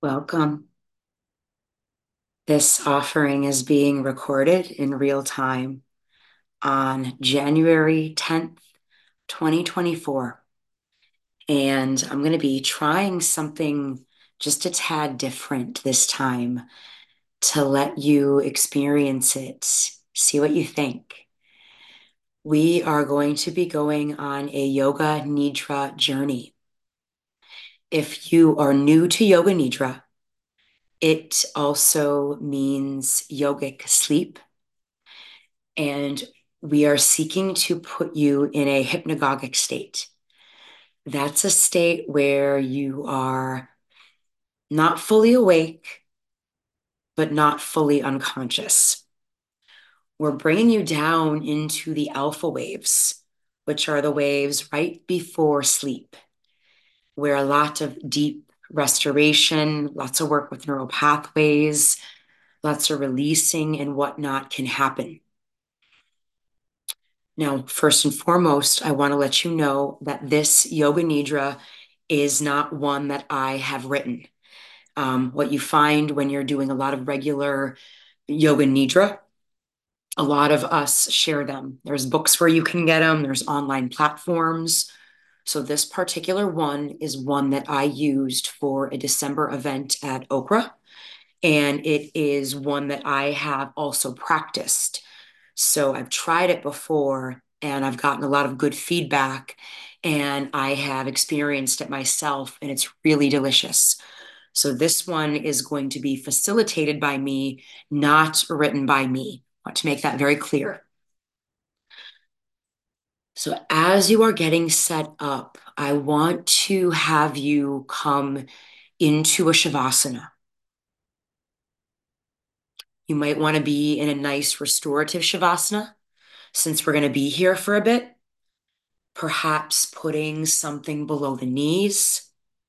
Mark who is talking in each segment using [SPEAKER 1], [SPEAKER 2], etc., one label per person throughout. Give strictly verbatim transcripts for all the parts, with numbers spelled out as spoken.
[SPEAKER 1] Welcome. This offering is being recorded in real time on January tenth, twenty twenty-four. And I'm going to be trying something just a tad different this time to let you experience it, see what you think. We are going to be going on a Yoga Nidra journey. If you are new to Yoga Nidra, it also means yogic sleep. And we are seeking to put you in a hypnagogic state. That's a state where you are not fully awake, but not fully unconscious. We're bringing you down into the alpha waves, which are the waves right before sleep, where a lot of deep restoration, lots of work with neural pathways, lots of releasing and whatnot can happen. Now, first and foremost, I want to let you know that this Yoga Nidra is not one that I have written. Um, what you find when you're doing a lot of regular Yoga Nidra, a lot of us share them. There's books where you can get them, there's online platforms. So, this particular one is one that I used for a December event at Okra, and it is one that I have also practiced. So I've tried it before and I've gotten a lot of good feedback and I have experienced it myself and it's really delicious. So this one is going to be facilitated by me, not written by me. I want to make that very clear. So as you are getting set up, I want to have you come into a Shavasana. You might want to be in a nice restorative Shavasana since we're going to be here for a bit. Perhaps putting something below the knees,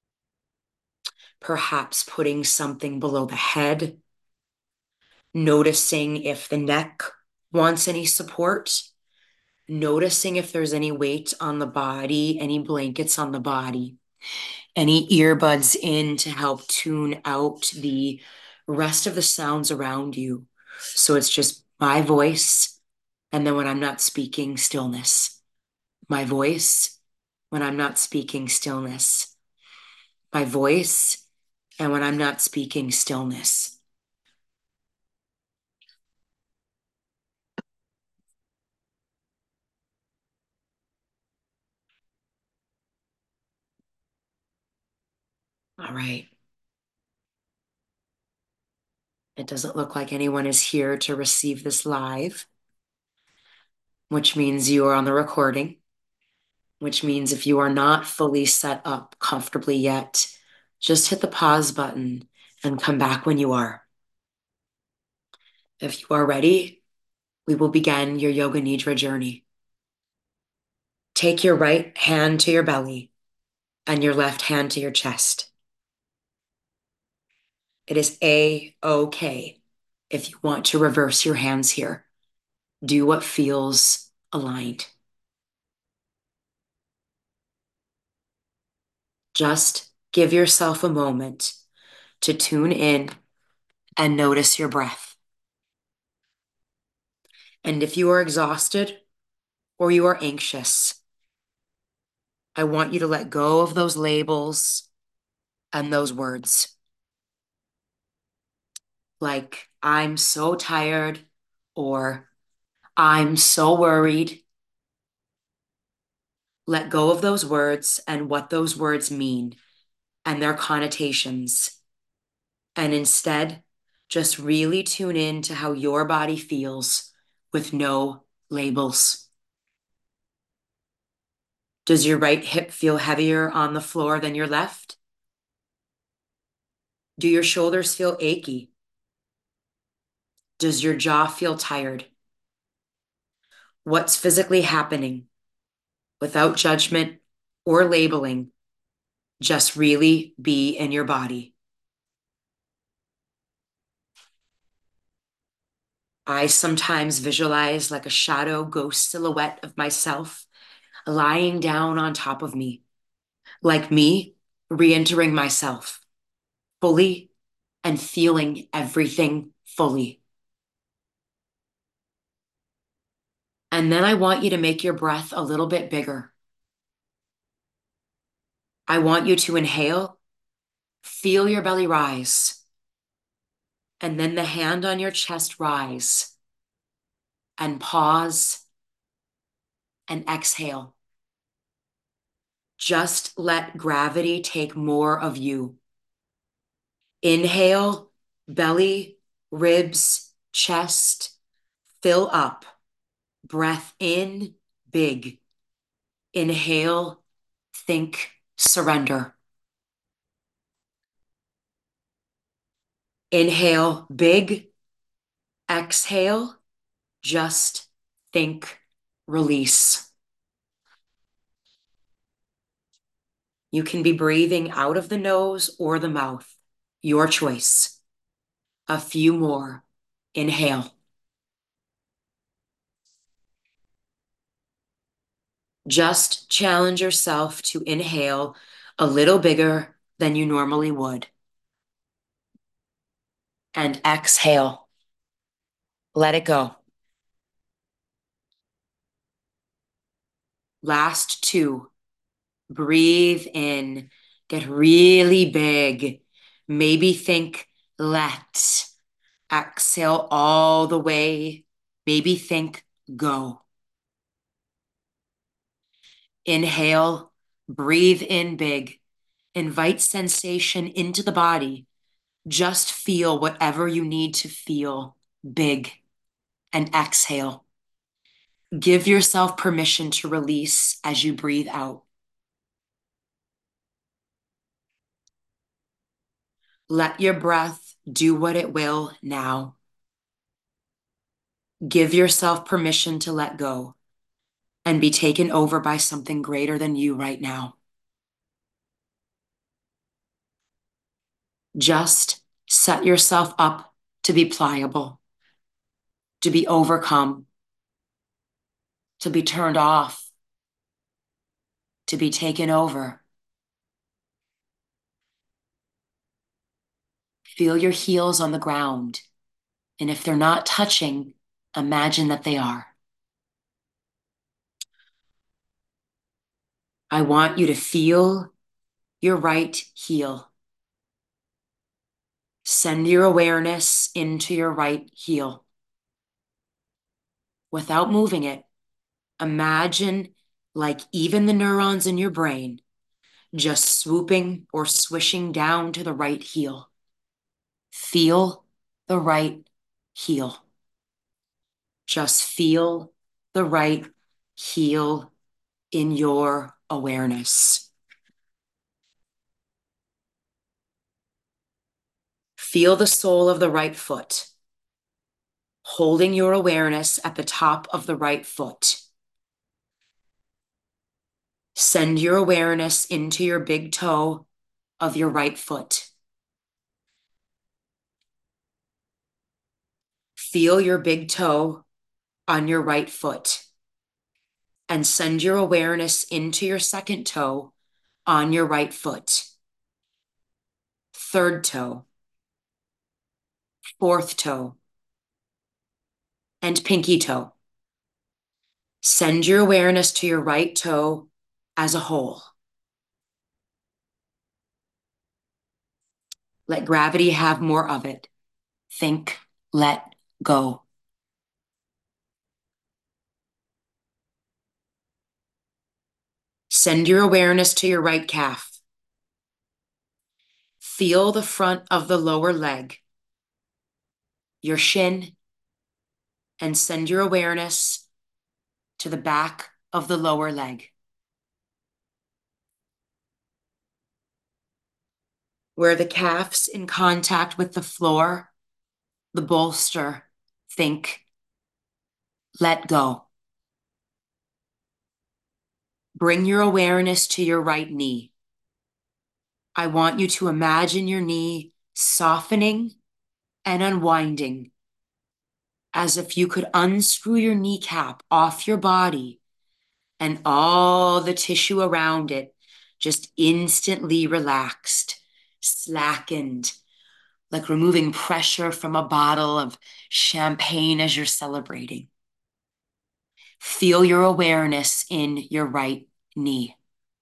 [SPEAKER 1] perhaps putting something below the head, noticing if the neck wants any support, noticing if there's any weight on the body, any blankets on the body, any earbuds in to help tune out the rest of the sounds around you. So it's just my voice, and then when I'm not speaking, stillness. My voice, when I'm not speaking, stillness. My voice, and when I'm not speaking, stillness. All right. It doesn't look like anyone is here to receive this live, which means you are on the recording, which means if you are not fully set up comfortably yet, just hit the pause button and come back when you are. If you are ready, we will begin your Yoga Nidra journey. Take your right hand to your belly and your left hand to your chest. It is A-OK if you want to reverse your hands here. Do what feels aligned. Just give yourself a moment to tune in and notice your breath. And if you are exhausted or you are anxious, I want you to let go of those labels and those words. Like, I'm so tired or I'm so worried. Let go of those words and what those words mean and their connotations. And instead, just really tune in to how your body feels with no labels. Does your right hip feel heavier on the floor than your left? Do your shoulders feel achy? Does your jaw feel tired? What's physically happening? Without judgment or labeling, just really be in your body. I sometimes visualize like a shadow ghost silhouette of myself lying down on top of me, like me re-entering myself. fully and feeling everything fully. And then I want you to make your breath a little bit bigger. I want you to inhale, feel your belly rise, and then the hand on your chest rise, and pause and exhale. Just let gravity take more of you. Inhale, belly, ribs, chest, fill up. Breath in, big. Inhale, think, surrender. Inhale, big. Exhale, just think, release. You can be breathing out of the nose or the mouth. Your choice. A few more. Inhale. Just challenge yourself to inhale a little bigger than you normally would. And exhale. Let it go. Last two. Breathe in. Get really big. Maybe think let. Exhale all the way. Maybe think go. Inhale. Breathe in big. Invite sensation into the body. Just feel whatever you need to feel big. And exhale. Give yourself permission to release as you breathe out. Let your breath do what it will now. Give yourself permission to let go and be taken over by something greater than you right now. Just set yourself up to be pliable, to be overcome, to be turned off, to be taken over. Feel your heels on the ground, and if they're not touching, imagine that they are. I want you to feel your right heel. Send your awareness into your right heel. Without moving it, imagine like even the neurons in your brain just swooping or swishing down to the right heel. Feel the right heel. Just feel the right heel in your awareness. Feel the sole of the right foot, holding your awareness at the top of the right foot. Send your awareness into your big toe of your right foot. Feel your big toe on your right foot and send your awareness into your second toe on your right foot. Third toe, fourth toe, and pinky toe. Send your awareness to your right toe as a whole. Let gravity have more of it. Think, let go. Send your awareness to your right calf. Feel the front of the lower leg, your shin, and send your awareness to the back of the lower leg. Where the calf's in contact with the floor, the bolster, think, let go. Bring your awareness to your right knee. I want you to imagine your knee softening and unwinding as if you could unscrew your kneecap off your body and all the tissue around it just instantly relaxed, slackened, like removing pressure from a bottle of champagne as you're celebrating. Feel your awareness in your right knee.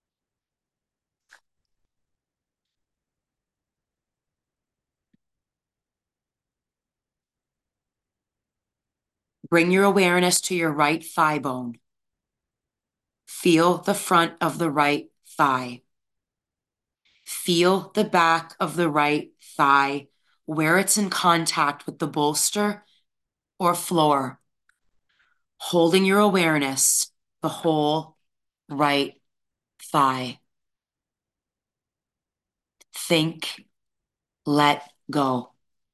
[SPEAKER 1] Bring your awareness to your right thigh bone. Feel the front of the right thigh. Feel the back of the right thigh where it's in contact with the bolster or floor, holding your awareness the whole right thigh. Think, let go.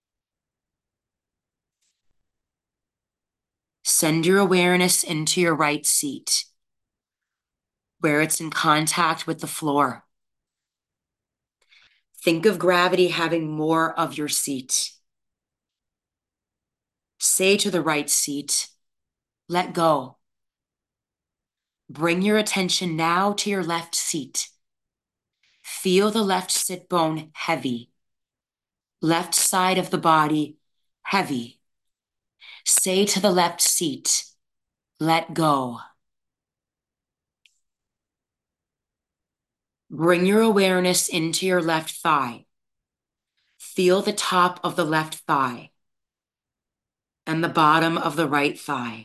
[SPEAKER 1] Send your awareness into your right seat, where it's in contact with the floor. Think of gravity having more of your seat. Say to the right seat, let go. Bring your attention now to your left seat. Feel the left sit bone heavy. Left side of the body heavy. Say to the left seat, let go. Bring your awareness into your left thigh. Feel the top of the left thigh and the bottom of the right thigh.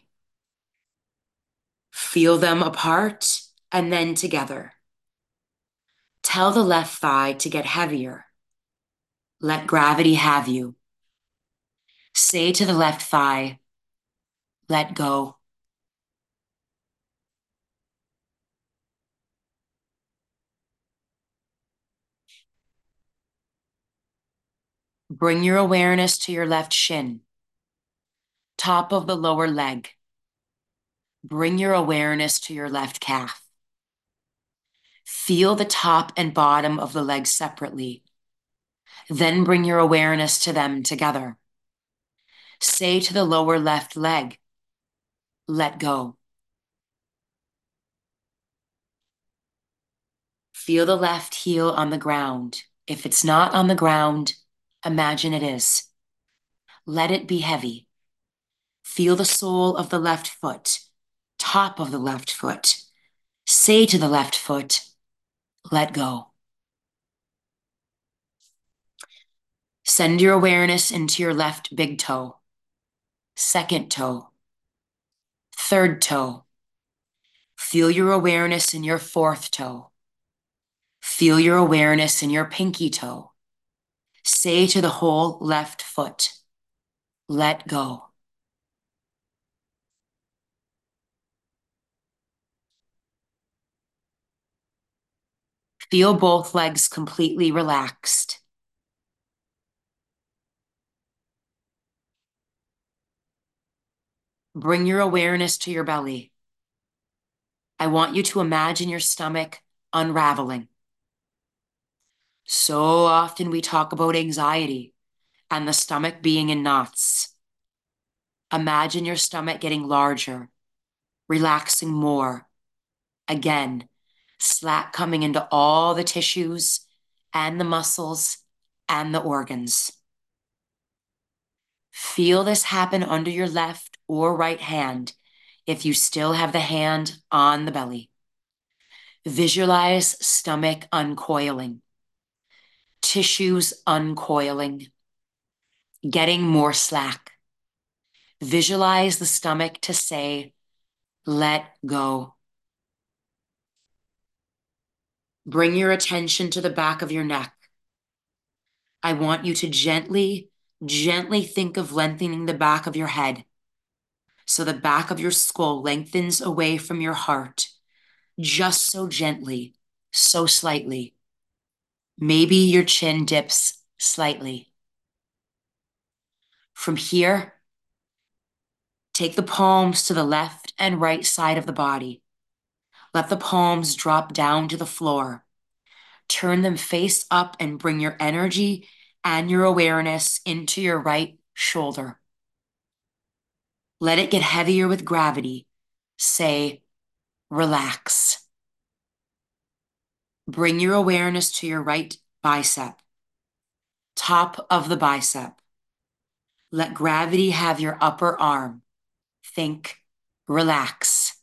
[SPEAKER 1] Feel them apart and then together. Tell the left thigh to get heavier. Let gravity have you. Say to the left thigh, let go. Bring your awareness to your left shin, top of the lower leg. Bring your awareness to your left calf. Feel the top and bottom of the leg separately. Then bring your awareness to them together. Say to the lower left leg, let go. Feel the left heel on the ground. If it's not on the ground, imagine it is. Let it be heavy. Feel the sole of the left foot, top of the left foot. Say to the left foot, let go. Send your awareness into your left big toe, second toe, third toe. Feel your awareness in your fourth toe. Feel your awareness in your pinky toe. Say to the whole left foot, let go. Feel both legs completely relaxed. Bring your awareness to your belly. I want you to imagine your stomach unraveling. So often we talk about anxiety and the stomach being in knots. Imagine your stomach getting larger, relaxing more. Again, slack coming into all the tissues and the muscles and the organs. Feel this happen under your left or right hand if you still have the hand on the belly. Visualize stomach uncoiling, tissues uncoiling, getting more slack. Visualize the stomach to say, let go. Bring your attention to the back of your neck. I want you to gently, gently think of lengthening the back of your head. So the back of your skull lengthens away from your heart, just so gently, so slightly. Maybe your chin dips slightly. From here, take the palms to the left and right side of the body. Let the palms drop down to the floor. Turn them face up and bring your energy and your awareness into your right shoulder. Let it get heavier with gravity. Say, relax. Bring your awareness to your right bicep. top of the bicep. Let gravity have your upper arm. Think, relax.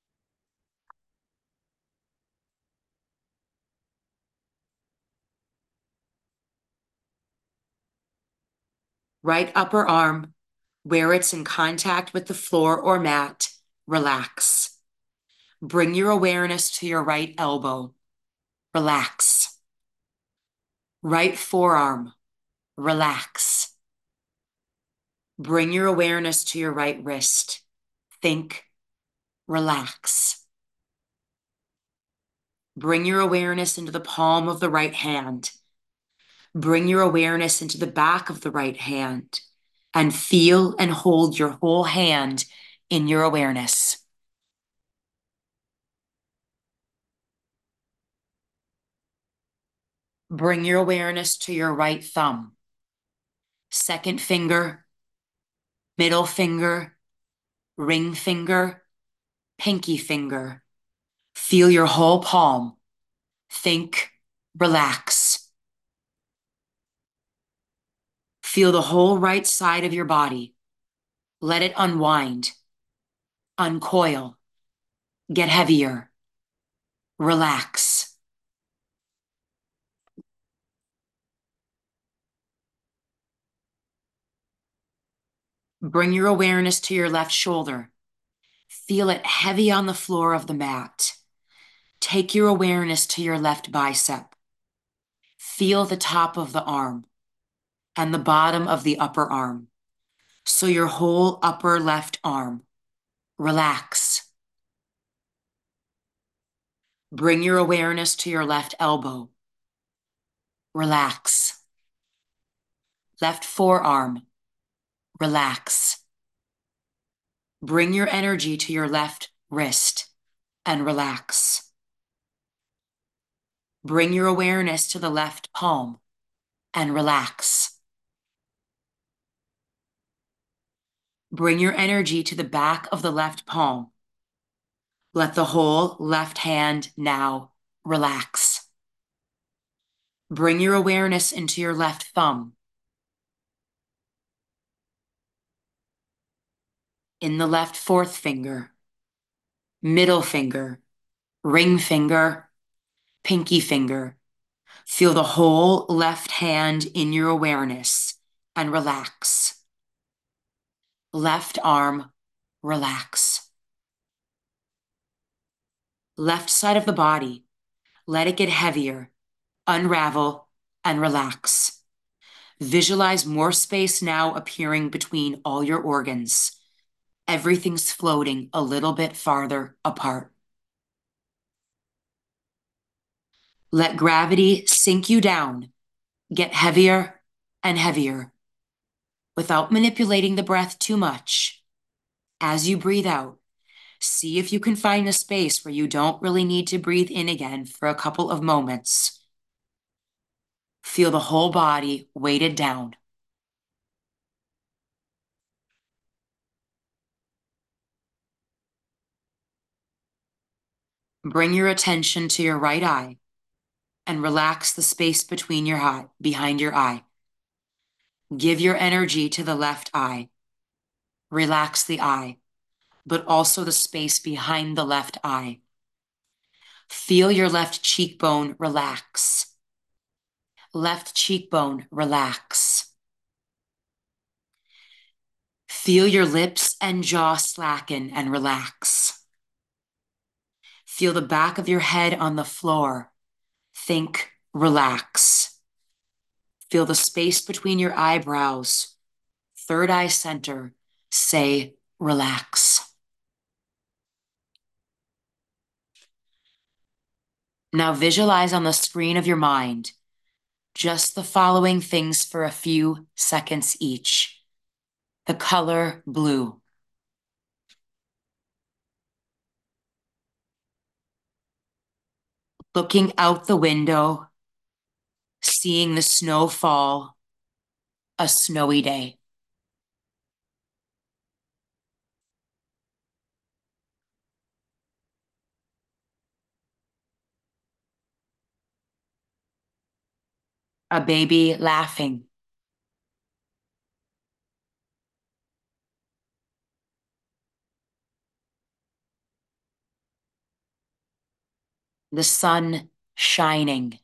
[SPEAKER 1] Right upper arm, where it's in contact with the floor or mat, relax. Bring your awareness to your right elbow. Relax. Right forearm, relax. Bring your awareness to your right wrist. Think, relax. Bring your awareness into the palm of the right hand. Bring your awareness into the back of the right hand and feel and hold your whole hand in your awareness. Bring your awareness to your right thumb, second finger, middle finger, ring finger, pinky finger. Feel your whole palm. Think, relax. Feel the whole right side of your body. Let it unwind, uncoil, get heavier, relax. Bring your awareness to your left shoulder. Feel it heavy on the floor of the mat. Take your awareness to your left bicep. Feel the top of the arm and the bottom of the upper arm. So your whole upper left arm. Relax. Bring your awareness to your left elbow. Relax. Left forearm. Relax. Bring your energy to your left wrist and relax. Bring your awareness to the left palm and relax. Bring your energy to the back of the left palm. Let the whole left hand now relax. Bring your awareness into your left thumb. In the left fourth finger, middle finger, ring finger, pinky finger. Feel the whole left hand in your awareness and relax. Left arm, relax. Left side of the body, let it get heavier, unravel, and relax. Visualize more space now appearing between all your organs. Everything's floating a little bit farther apart. Let gravity sink you down, get heavier and heavier. Without manipulating the breath too much, as you breathe out, see if you can find a space where you don't really need to breathe in again for a couple of moments. Feel the whole body weighted down. Bring your attention to your right eye and relax the space between your eye, behind your eye. Give your energy to the left eye. Relax the eye, but also the space behind the left eye. Feel your left cheekbone relax. Left cheekbone relax. Feel your lips and jaw slacken and relax. Feel the back of your head on the floor. Think, relax. Feel the space between your eyebrows. Third eye center. Say, relax. Now visualize on the screen of your mind just the following things for a few seconds each. The color blue. Looking out the window, seeing the snow fall, a snowy day. A baby laughing. the sun shining.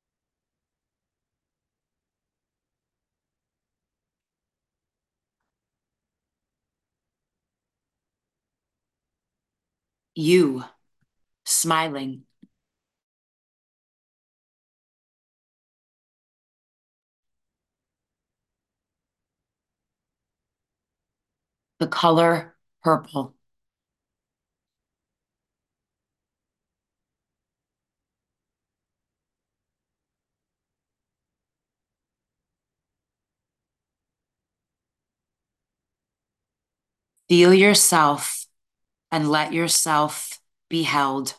[SPEAKER 1] You smiling. The color purple. Feel yourself and let yourself be held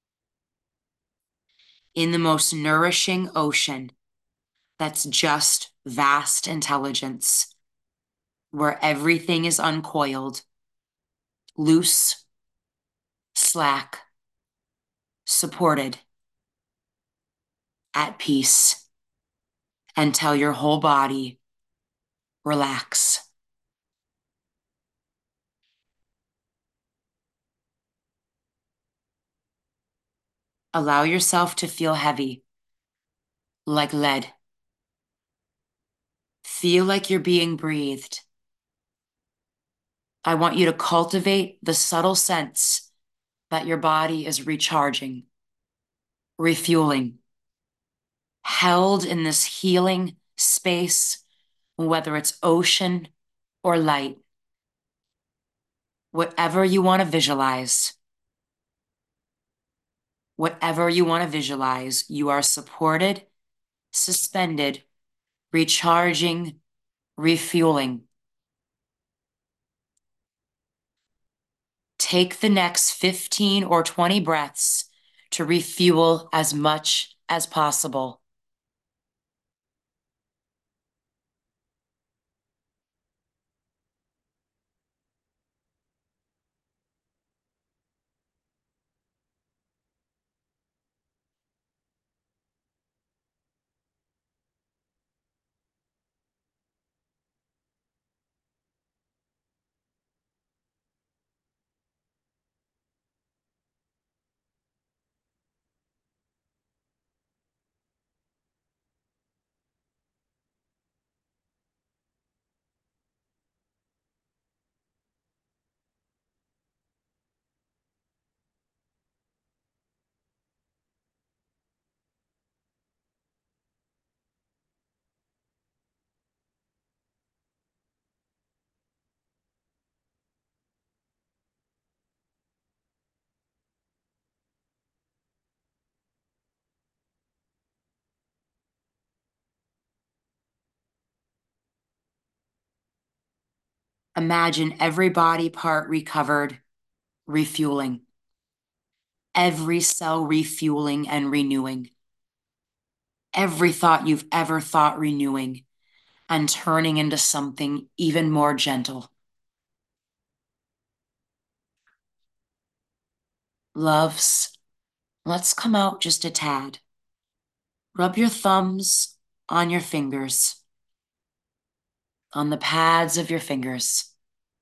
[SPEAKER 1] in the most nourishing ocean that's just vast intelligence, where everything is uncoiled, loose, slack, supported, at peace, and tell your whole body, relax. Allow yourself to feel heavy, like lead. Feel like you're being breathed. I want you to cultivate the subtle sense that your body is recharging, refueling, held in this healing space, whether it's ocean or light. Whatever you want to visualize, whatever you want to visualize, you are supported, suspended, recharging, refueling. Take the next fifteen or twenty breaths to refuel as much as possible. Imagine every body part recovered, refueling, every cell refueling and renewing, every thought you've ever thought renewing and turning into something even more gentle. Loves, let's come out just a tad. Rub your thumbs on your fingers, on the pads of your fingers.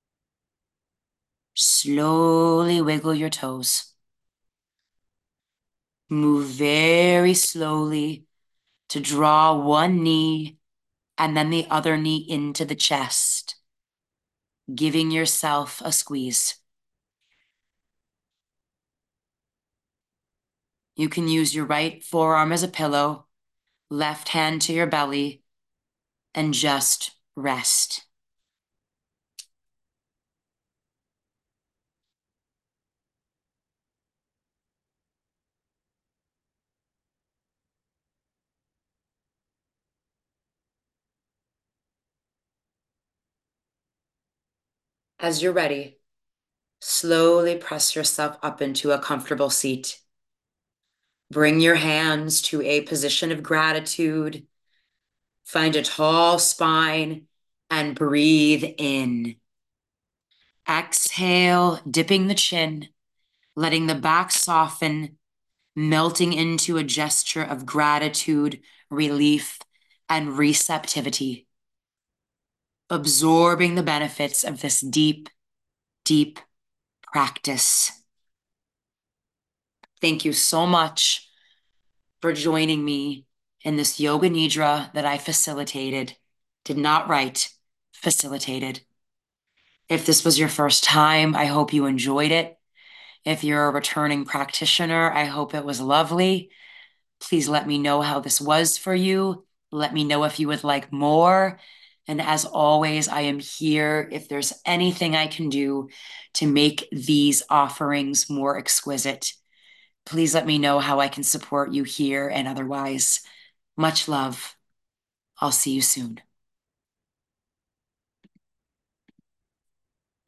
[SPEAKER 1] Slowly wiggle your toes. Move very slowly to draw one knee and then the other knee into the chest, giving yourself a squeeze. You can use your right forearm as a pillow, left hand to your belly, and just rest. As you're ready, slowly press yourself up into a comfortable seat. Bring your hands to a position of gratitude. Find a tall spine and breathe in. Exhale, dipping the chin, letting the back soften, melting into a gesture of gratitude, relief, and receptivity. Absorbing the benefits of this deep, deep practice. Thank you so much for joining me in this yoga nidra that I facilitated, did not write, facilitated. If this was your first time, I hope you enjoyed it. If you're a returning practitioner, I hope it was lovely. Please let me know how this was for you. Let me know if you would like more. And as always, I am here if there's anything I can do to make these offerings more exquisite. Please let me know how I can support you here and otherwise. Much love. I'll see you soon.